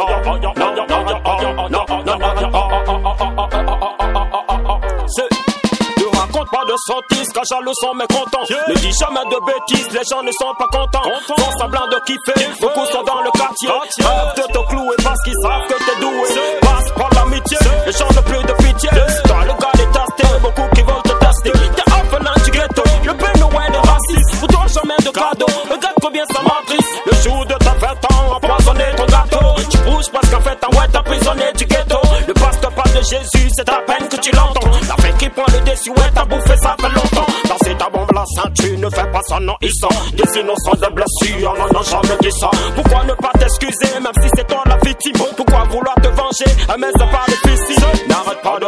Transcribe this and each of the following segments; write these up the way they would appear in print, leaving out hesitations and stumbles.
Ne raconte pas de sottises, car jaloux sont mécontents. Ne dis jamais de bêtises, les gens ne sont pas contents. Font semblant de kiffer, beaucoup sont dans le quartier. Rêvent de te clouer parce qu'ils savent que t'es doué. Passe par l'amitié, les gens n'ont plus de pitié. C'est toi le gars détesté, beaucoup qui veulent te tester. T'es orphelin du ghetto, le Père Noël de racisme. Pour toi jamais de cadeau, regarde combien ça m'attriste. Le jour de ta fête, empoisonné ton gâteau. Tu bouges parce qu'en fait, ouais, t'as prisonnier du ghetto. Le pasteur parle de Jésus, c'est à peine que tu l'entends. La fête qui prend le dessus, ouais, t'as bouffé, ça fait longtemps. Danser ta bombe la ceinture, ne fais pas ça, non, ils sont des innocents de blessures, on n'en a jamais dit ça. Pourquoi ne pas t'excuser, même si c'est toi la victime? Pourquoi vouloir te venger, mais ça part difficile? N'arrête pas de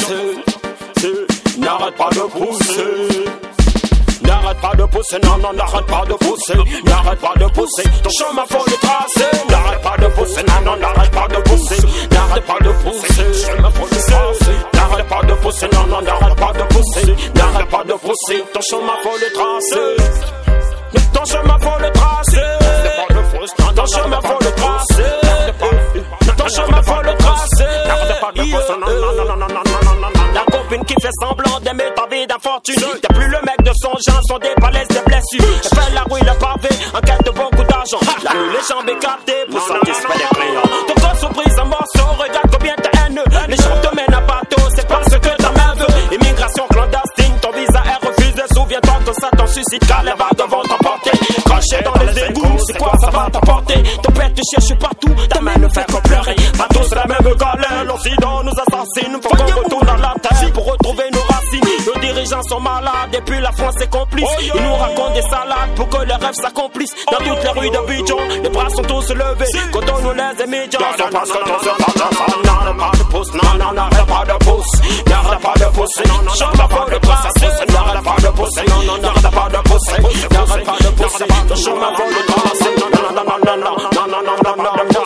pousser, n'arrête pas de pousser. N'arrête pas de pousser, non, non, n'arrête pas de pousser. N'arrête pas de pousser, ton chemin faut le tracer. N'arrête pas de pousser, non, non, n'arrête pas de pousser. N'arrête pas de pousser, ton chemin faut le tracer. N'arrête pas de pousser, non, non, n'arrête pas de pousser. N'arrête pas de pousser, ton chemin faut le tracer. Ton chemin faut le tracer. Ton chemin faut le tracer. Ton chemin faut le tracer. N'arrête pas de pousser, non, non, non, non, non, non, non. La copine qui fait semblant d'aimer ta vie d'infortune. T'es plus le mec de son genre, sont des palaises, des blessures. Elle fait la rue, le pavé, en quête de beaucoup d'argent. La nuit, les jambes écartées pour satisfaire les clients. Ton corps surprise en morceaux, regarde combien t'es haineux. Les gens te mènent à bateau, c'est parce que ta main veut. Immigration clandestine, ton visa est refusé. Souviens-toi que ça t'en suscite, car les balles vont t'emporter. Cracher dans les égouts, c'est quoi ça va t'apporter? Ton père te cherche partout, ta main ne fait que pleurer. Pas tous la même galère, l'Occident nous assassine. Faut qu'on retourne à la terre pour retrouver nos racines. Nos dirigeants sont malades et puis la France est complice. Ils nous racontent des salades pour que les rêves s'accomplissent. Dans toutes les rues d'Abidjan, les bras sont tous levés. Quand on nous les immédiats, c'est parce que ton se passe. N'arrête pas de pousser, non, non, n'arrête pas de pousser. N'arrête pas de pousser, non, non, n'arrête pas de pousser. N'arrête pas de pousser, non, non, n'arrête pas de pousser. N'arrête pas de pousser, ton chemin faut le tracer. Non, non, non, non, non, non, non, non, non, non, non, non, non,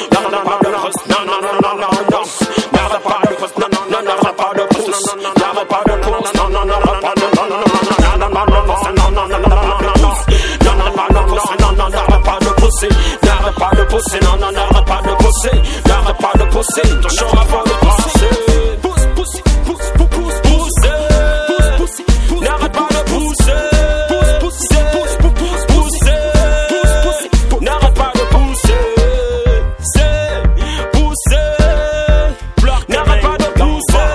n'arrête pas de pousser, ton chemin faut le tracer. Pousse, pousse, pousse, pousse, pousse, pousse, pousse, n'arrête pas de pousser. Pousse, pousse, pousse, pousse, pousse, pousse, pousse, n'arrête pas de pousser. C'est pousser, n'arrête pas de pousser.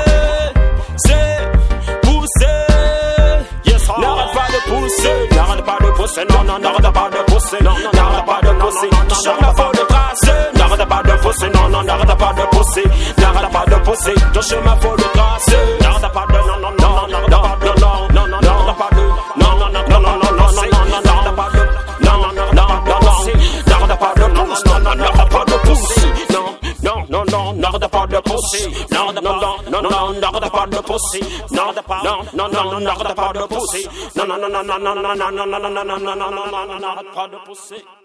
C'est pousser, n'arrête pas de pousser. N'arrête pas de pousser, non, non, n'arrête pas de pousser. Non, non, n'arrête pas de pousser, ton chemin faut le tracer. N'arrête pas de pousser, non, non, n'arrête pas de pousser. N'arrête pas de pousser, ton chemin faut le tracer. N'arrête pas de, non, non, non, non, non, non, non, non, n'arrête pas de, non, non, non, non, non, non, non, non, n'arrête pas de, non, non, non, non, non, n'arrête pas de pousser, non, non, n'arrête pas de pousser, non, non, non, non, n'arrête pas de pousser, non, non, non, non, non, n'arrête pas de pousser, non, non, non, non, n'arrête pas de pousser, non, non, non, non, non, non, non, non, non, non, non, non, non, non, n'arrête pas de pousser.